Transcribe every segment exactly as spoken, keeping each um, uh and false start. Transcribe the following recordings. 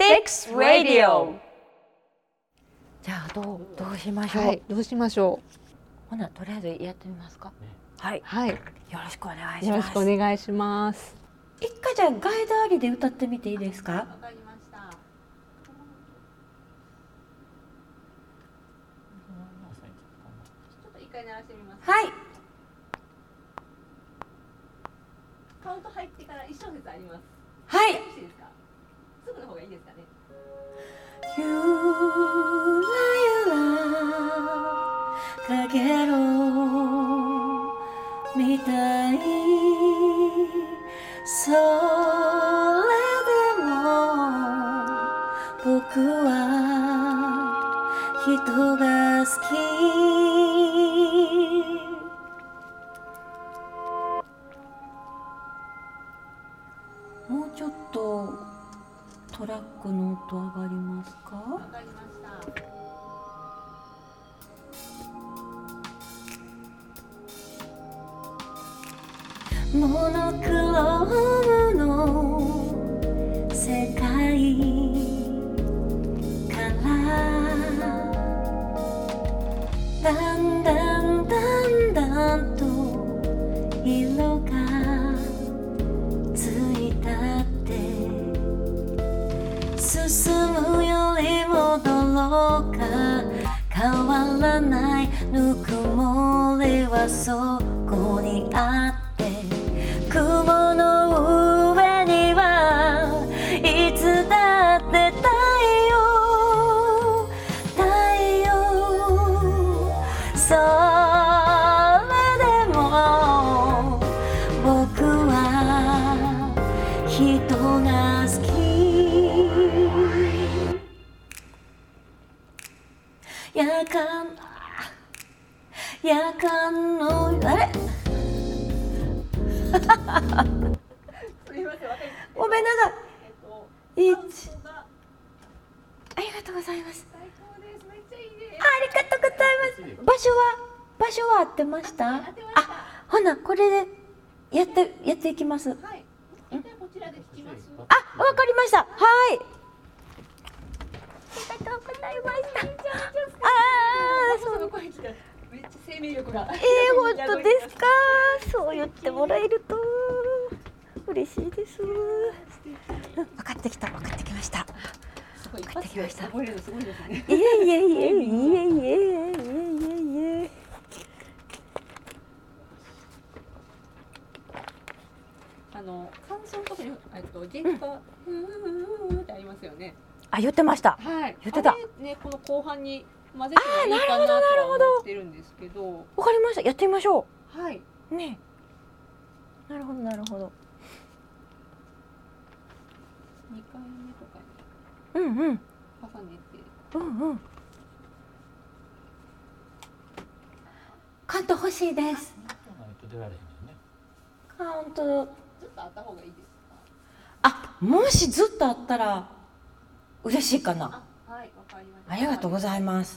Six Radio。じゃあどうどうしましょう。 はい、どうしましょう。 ほなとりあえずやってみますか。ね、はい、 はい、よろしくお願いします。 よろしくお願いします。 一回じゃあガイドありで歌ってみていいですか。わかりました。ちょっと一回鳴らしてみます。 はい。 カウント入ってから一小節あります。 はい。 すぐの方がいいですかね。 ゆらゆらかげろうみたい、それでも僕は人が好き。もうちょっとトラックの音上がりますか。 わかりました。 モノクロームの世界からだんだんだんだんと色がついたって進むより戻ろうか、変わらないぬくもりはそこにあって、雲の上にはいつだって太陽太陽、それでも僕は人が好き。夜間夜間のあれすみません、わかります。 ごめんなさい。 えっと、 一がありがとうございます。 最高です。めっちゃいいです。 ありがとうございます。場所は場所は合ってました。あ、ほなこれでやってやっていきます。 はい。一回こちらで聞きます。 あ、わかりました。はい。ありがとうございました。ああ、そう。 めっちゃ生命力が。 えー、本当ですか。そう言ってもらえると嬉しいです。分かってきた、分かってきました。 分かってきました。覚えるのすごいですね。 いえいえいえいえいえいえいえいえ。 あの感想のとこにえっと弦がふーってありますよね。 あ、言ってました。 はい。 言ってた。 ね、この後半に混ぜてもいいかなとは思ってるんですけど。 わかりました。やってみましょう。はい。 ね。なるほどなるほど。 二回目とかに。うんうん。 重ねて。 うんうん。カウント欲しいです。カウント。 ずっとあった方がいいですか。 あ、もしずっとあったら嬉しいかな。 あ、はい、わかりました。 ありがとうございます。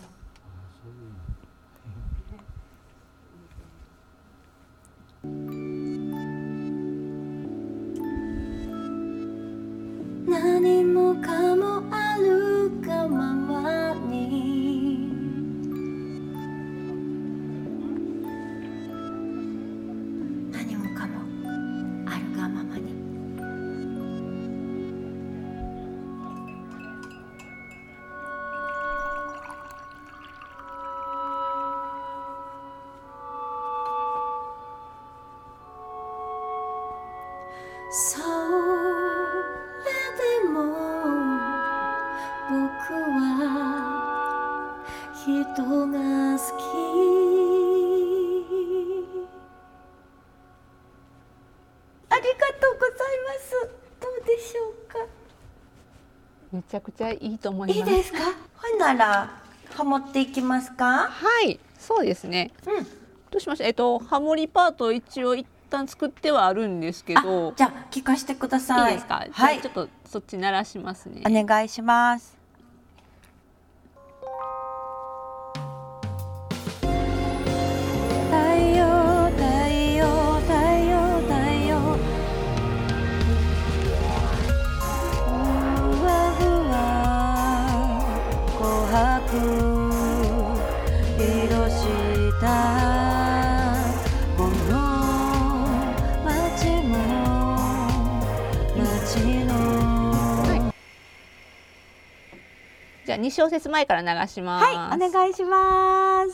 何もかもあるがままに、何もかもあるがままに。それでも僕は人が好き。ありがとうございます。どうでしょうか。 めちゃくちゃいいと思います。 いいですか。ほんならハモっていきますか。 はい、そうですね。 うん。 どうしました。えっとハモリパート一応一旦作ってはあるんですけど。 じゃあ聞かせてください。 いいですか。 はい。 ちょっとそっち鳴らしますね。 お願いします。太陽太陽太陽太陽、ふわふわじゃあに小節前から流します。 はい、お願いします。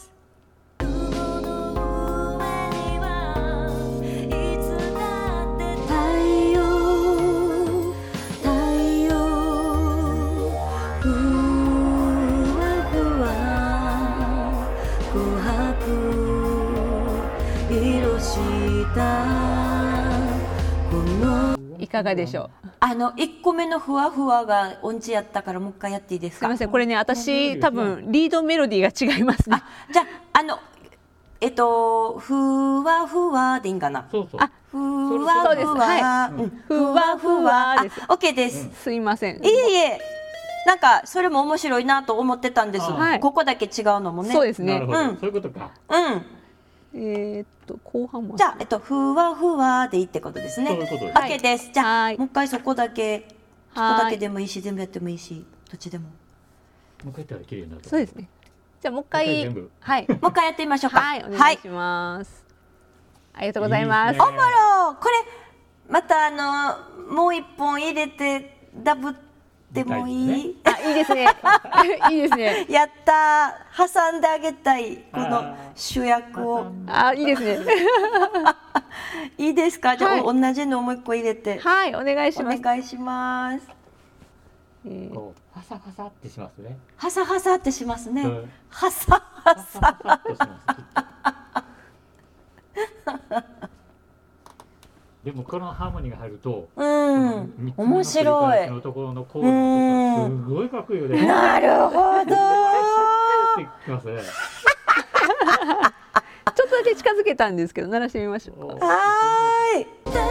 いかがでしょう。 あのいっこめのふわふわが音痴やったからもう一回やっていいですか。 すみません、これね私多分リードメロディーが違いますね。 あ、じゃああのえっとふわふわでいいんかな。 そうそう。 あ、 ふわふわ、 ふわふわです。 オッケーです。 すいません。 いえいえ。なんかそれも面白いなと思ってたんです。 はい、 ここだけ違うのもね。 そうですね。 なるほど、うん、そういうことか。 うん。 えー、っと後半もじゃあえっとふわふわでいいってことですね。 そういうことです。 オッケーです。じゃあもう一回そこだけ、そこだけでもいいし全部やってもいいしどっちでも。 もう一回やったら綺麗になる。 そうですね。じゃあもう一回はい。 もう一回やってみましょうか。 はい、お願いします。ありがとうございます。 おもろ、これまたあのもう一本入れてダブってもいい？ あ、いいですね。いいですね。 やったー、挟んであげたいこの主役を。 あ、いいですね。 いいですか？じゃあ同じのもう一個入れて。 はい、お願いします。 お願いします。 こうハサハサってしますね。 ハサハサってしますね。ハサハサ。 でもこのハーモニーが入ると、 うん、面白い。 のところのコードとかすごいかっこいいよね。 なるほど。 きますね。 ちょっとだけ近づけたんですけど、鳴らしてみましょうか。 はーい。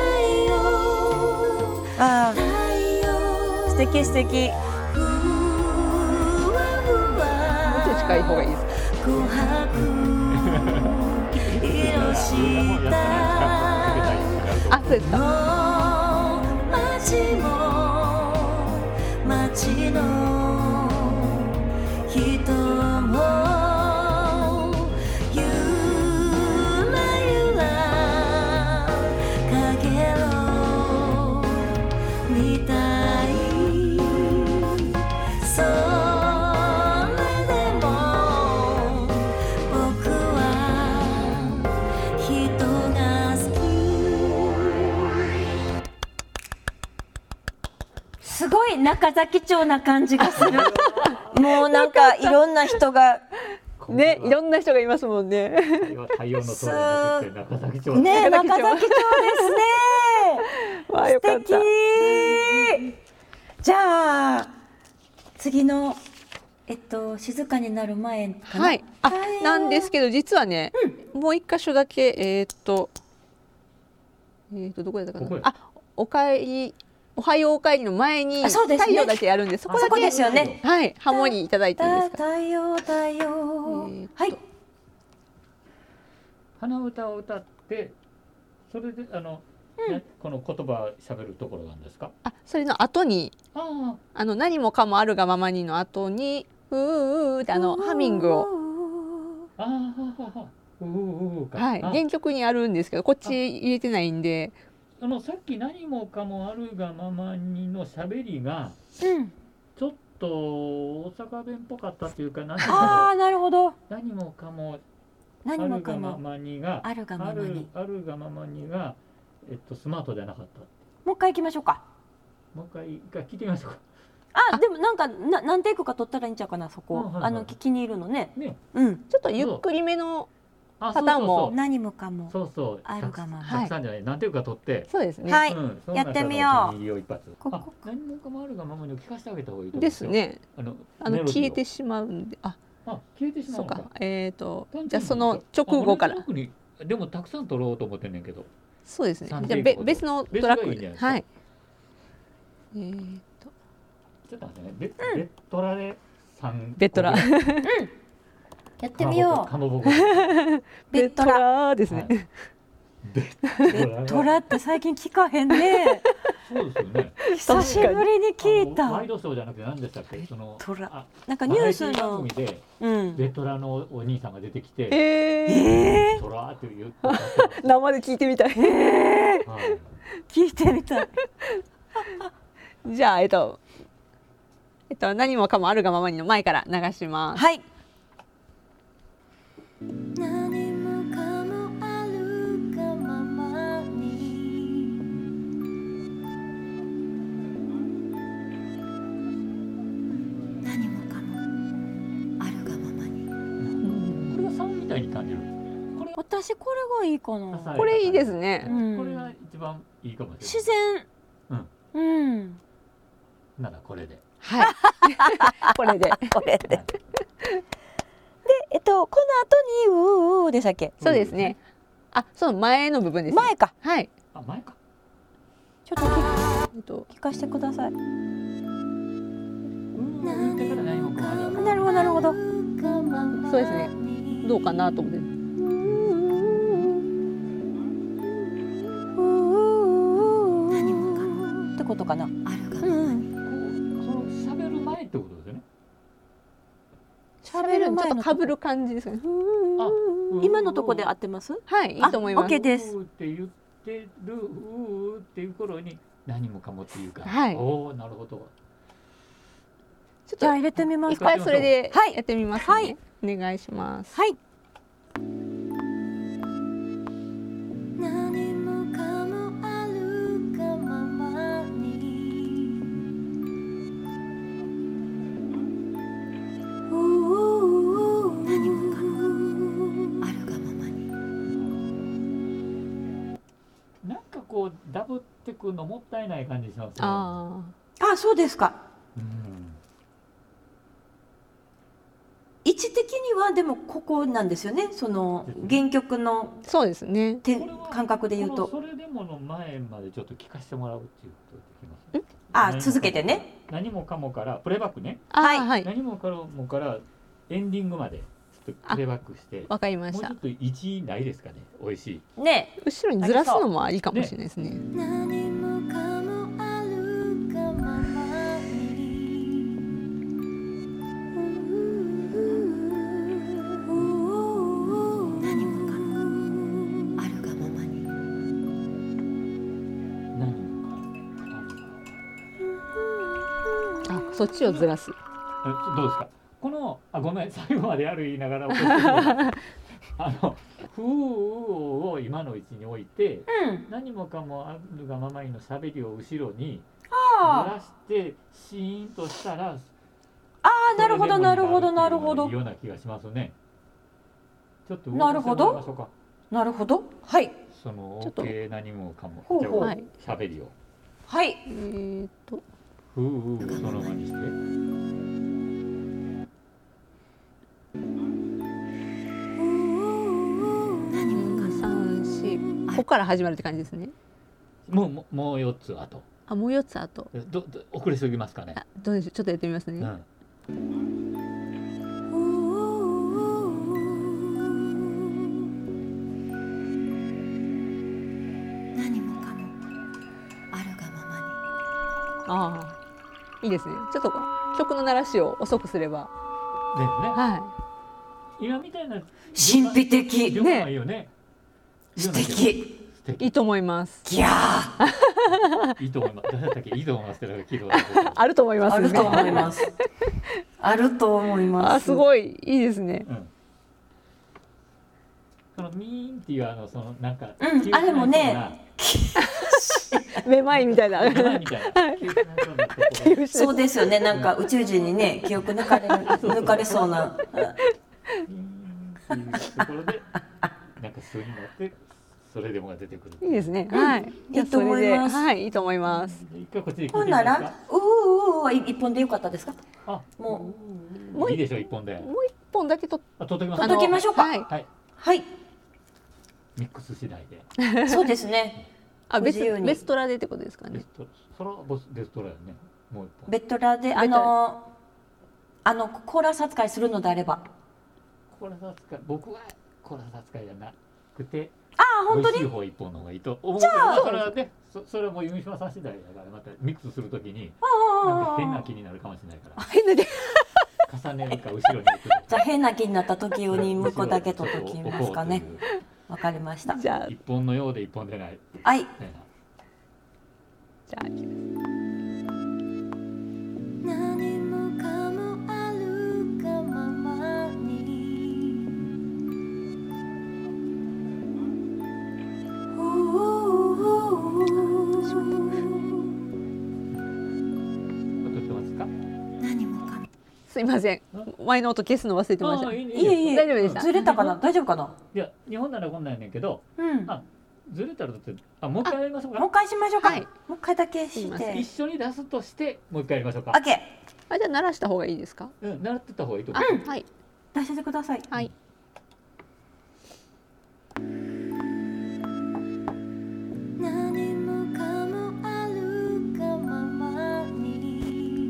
あー、素敵素敵。 もうちょい近い方がいいですか。あ、そうですか。 街も街の人もゆらゆらかげろみたい。それでも僕は人が好き。すごい中崎町な感じがする。もうなんかいろんな人がね、いろんな人がいますもんね。 太陽の塔に乗って中崎町ね、中崎町ですね。 わあ、よかった。 素敵。じゃあ次のえっと静かになる前かな。 はい。あ、なんですけど実はね、うん、もう一箇所だけえー、っとえー、っとどこだったかな。あ、おかえり。おはようおかえりの前に太陽だけやるんで、そこだけですよね。 はい、ハモリいただいていいですか。 太陽太陽。はい。 鼻歌を歌ってそれであの、うんね、この言葉喋るところなんですか。 あ、それの後にああの何もかもあるがままにの後にうーってあのハミングをああうーか、 はい、原曲にあるんですけどこっち入れてないんで。 あのさっき何もかもあるがままにの喋りが、 うん、 ちょっと大阪弁っぽかったっていうか何ああなるほど。 何もかもあるがままにがあるがままにあるがままにがえっとスマートじゃなかった。 もう一回行きましょうか。 もう一回一回聞いてみましょうか。 あ、でもなんかな何テイクか取ったらいいんちゃうかなそこ。あ、はいはい、あの聞きにいるのね。 ね、 うん。 ちょっとゆっくりめのパターンも何もかもそうそうあるがまま。 たくさんじゃない、何ていうか取って。 そうですね。 はい。やってみよう。 ここ何もかもあるがままに聞かせてあげた方がいいですね。 あのあの消えてしまうんで、あ、 あ消えてしまうのか。 そうか。えっとじゃあその直後から。 でもたくさん取ろうと思ってんねんけど。 そうですね。じゃあべ別のトラックで。はい。えっとちょっと待ってね。ベベットラで三。 ベットラ。 やってみよう。 ベットラですね。 ベットラって最近聞かへんね。 そうですよね。 久しぶりに聞いた。 ワイドショーじゃなくて何でしたっけ？そのトラ。なんかニュースの番組でベットラのお兄さんが出てきて、 ええ、 トラって言う。 生で聞いてみたい。 聞いてみたい。 じゃあえっとえっと何もかもあるがままにの前から流します。 はい。 何もかもあるがままに、何もかもあるがままに。 これがさんみたいに感じる。これ私これがいいかな。 これいいですね。 うん、 これが一番いいかもしれない。 自然。うん。うん。 ならこれで。 はい。これで。 これで。で、えっとこの後にうううでしたっけ？ そうですね。あ、その前の部分です、ね。 前か。 はい。 あ、前か。 ちょっと聞、えっと、聞かせてください。なるほどなるほど。 そうですね。どうかなと思って。 何もかもってことかな。あるがままに。 その喋る前ってことですよね。 喋る前のちょっと被る感じですね。 あ、今のとこで合ってます？ はい、いいと思います。 オッケーです。 って言ってるうーっていう頃に何もかもっていうか。 はい。 おお、なるほど。 ちょっとじゃあ入れてみます。 一回それでやってみますね。はい、お願いします。 はい。 何もかもあるがままに、何もかもあるがままに。 なんかこうダブってくのもったいない感じしますね。 ああ、そうですか。 うん、 位置的にはでもここなんですよね。その原曲のそうですね。 点感覚で言うと。 それでもの前までちょっと聞かせてもらうっていうことできます。 あ、続けてね。 何もかもからプレイバックね。 はい、はい。 何もかもからエンディングまでちょっとプレイバックして。 わかりました。 もうちょっと位置ないですかね。美味しい。ね。 後ろにずらすのもありかもしれないですね。 何もかもあるがままに。何もかもあるがままに。 何もかも。 あ、そっちをずらす。 え、どうですか。このあ、ごめん、最後までやる言いながらあのふうを今の位置に置いて、 うん、 何もかもあるがままにのしゃべりを後ろにずあらしてシーンとしたら、 ああ、なるほどなるほどなるほど。 いいような気がしますね。ちょっとなるほど。なるほど。はい。 その OK 何もかもほうほうしゃべりを。 はい。 えーっと。 ふうをそのままにして。 ここから始まるって感じですね。 もうもうもう四つ後。 あ、もう四つ後。 どど遅れすぎますかね。 あ、どうでしょう。ちょっとやってみますね。 うん、 何もかもあるがままに。 ああ、いいですね。ちょっと曲の鳴らしを遅くすれば。 ね、 はい。 今みたいな神秘的ね。いいよね。 素敵。 いいと思います。 いやいいと思います。誰だったっけ、いいと思いますけど、聞いたあると思います。 あると思います。あると思います。 あ、すごいいいですね。 うん、そのミーンっていうあのそのなんか、 うん、あれもね、 めまいみたいな。 そうですよね。なんか宇宙人にね、記憶抜かれ抜かれそうな。 ところでなんか数になってそれでもが出てくる。 いいですね。はい。 いいと思います。 はい、いいと思います。 一回こっちで聞いてほんなら、ううううは一本でよかったですか？ あ、 もうもういいでしょう、一本で。 もう一本だけとあ、取っときます。 取っときましょうか。 はいはい。 ミックス次第で。 そうですね。 あ、別ベストラでってことですかね。 それはベストラやね。もう一本。 ベストラであのあのコーラス扱いするのであれば。 コーラス扱い、僕はコーラス扱いじゃなくて。 ああ、本当に。 美味しい方一本の方がいいと思う。 じゃあそれはね、そそれはもう弓島さん次第だからまたミックスするときになんか変な気になるかもしれないから。 変な気。 重ねるか後ろに行く。 じゃあ変な気になった時用に向こうだけ取っときますかね。わかりました。 じゃあ一本のようで一本でない。 はい。 ね、 じゃあ。 何も何もかも。 すいません、前の音消すの忘れてました。 あいいいえいえ、 大丈夫でした。 ずれたかな、大丈夫かな。 いや日本ならこんなんやねんけど、 うん。 あずれたらだってあもう一回やりましょうか。 もう一回しましょうか。 はい、 もう一回だけすいませして。 一緒に出すとしてもう一回やりましょうか。 オッケー。 あ、じゃあ鳴らした方がいいですか。 うん習ってた方がいいとあ、 思う。 はい出してください。 はい。 何もかもあるがままに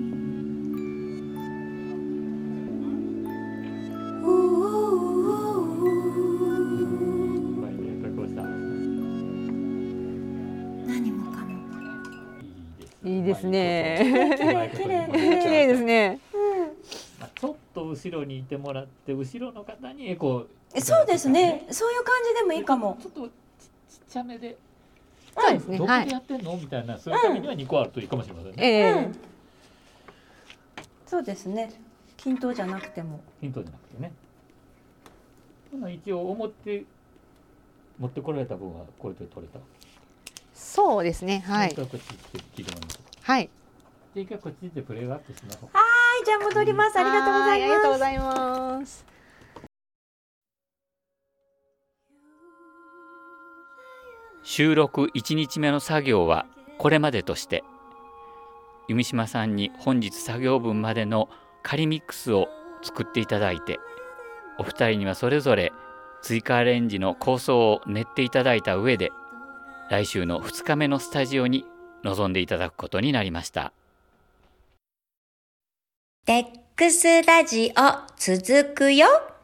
前に加工した何もかも。 いいですね。 綺麗綺麗ですね。 ちょっと後ろにいてもらって後ろの方にエコー。 そうですね。そういう感じでもいいかも。 ちょっとちちっちゃめで。 そうですね。 どこはい。 でやってんのみたいなそういうためにはにこあるといいかもしれませんね。 ええうん。そうですね。均等じゃなくても。 ヒントじゃなくてね。ほな一応表持ってこられた分はこれで取れた。 そうですね。はいもう一回こっち行って聞いてもらいましょう。 はい。 で一回こっちでプレイバックしましょう。 はい、じゃあ戻ります。ありがとうござはいありがとうごいます。 ざいます。 収録いちにちめの作業はこれまでとして、弓島さんに本日作業分までの仮ミックスを作っていただいて、お二人にはそれぞれ追加アレンジの構想を練っていただいた上で、来週のふつかめのスタジオに臨んでいただくことになりました。 テックスラジオ続くよ。